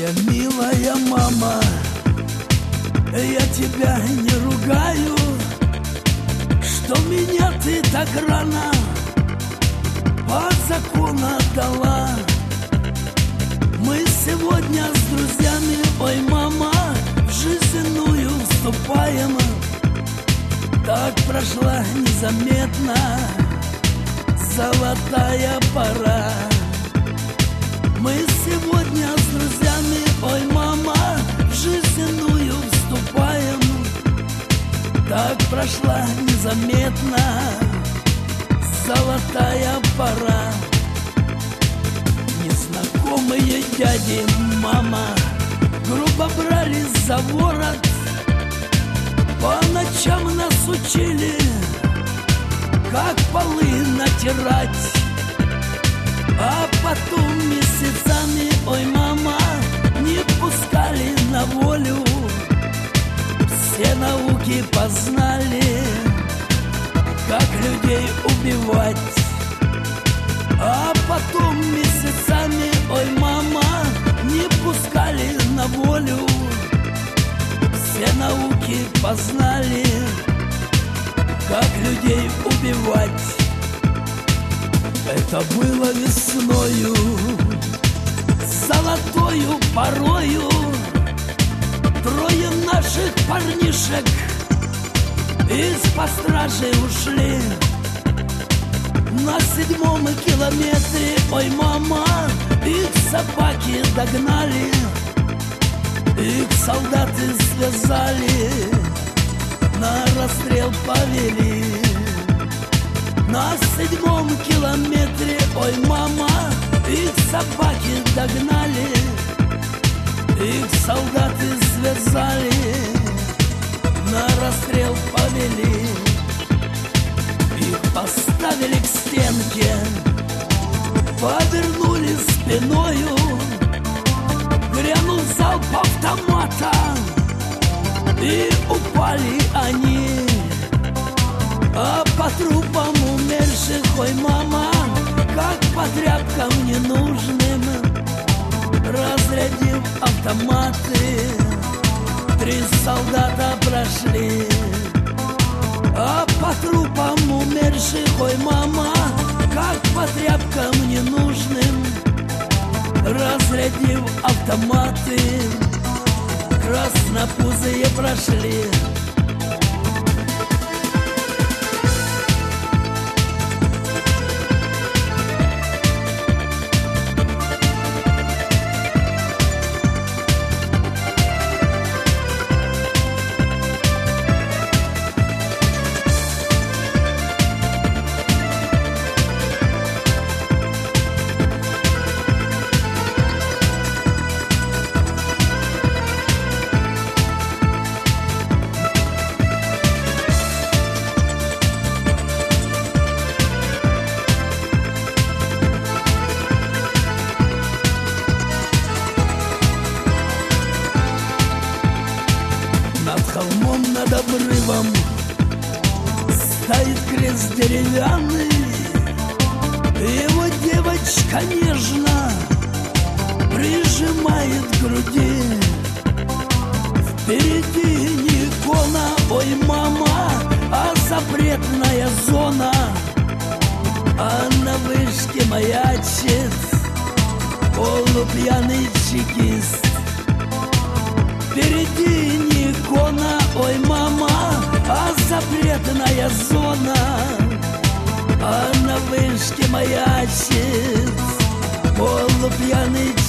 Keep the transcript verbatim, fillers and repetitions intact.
Моя милая мама, я тебя не ругаю, что меня ты так рано под закон отдала. Мы сегодня с друзьями, ой, мама, в жизненную вступаем. Так прошла незаметно золотая пора. Мы сегодня с друзьями, ой, мама, в жизненную вступаем. Так прошла незаметно золотая пора. Незнакомые дяди, мама, грубо брали за ворот, по ночам нас учили, как полы натирать. А потом месяцами, ой, мама, не пускали на волю. Все науки познали, как людей убивать. А потом месяцами, ой, мама, не пускали на волю. Все науки познали, как людей убивать. Это было весною, золотою порою. Трое наших парнишек из-под стражи ушли. На седьмом километре, ой, мама, их собаки догнали. Их солдаты связали, на расстрел повели. На седьмом километре, ой, мама, их собаки догнали. Их солдаты связали, на расстрел повели. Их поставили к стенке, повернули спиною. Грянул залп автомата, и упали они. А по трупам умерших, ой, мама, как по тряпкам ненужным, разрядив автоматы, три солдата прошли. А по трупам умерших, ой, мама, как по тряпкам ненужным, разрядив автоматы, краснопузые прошли. Над холмом, над обрывом стоит крест деревянный. Его девочка нежно прижимает к груди. Впереди не икона, ой, мама, а запретная зона. А на вышке маячит полупьяный чекист. Впереди не икона, ой, мама, а запретная зона. А на вышке маячит полупьяный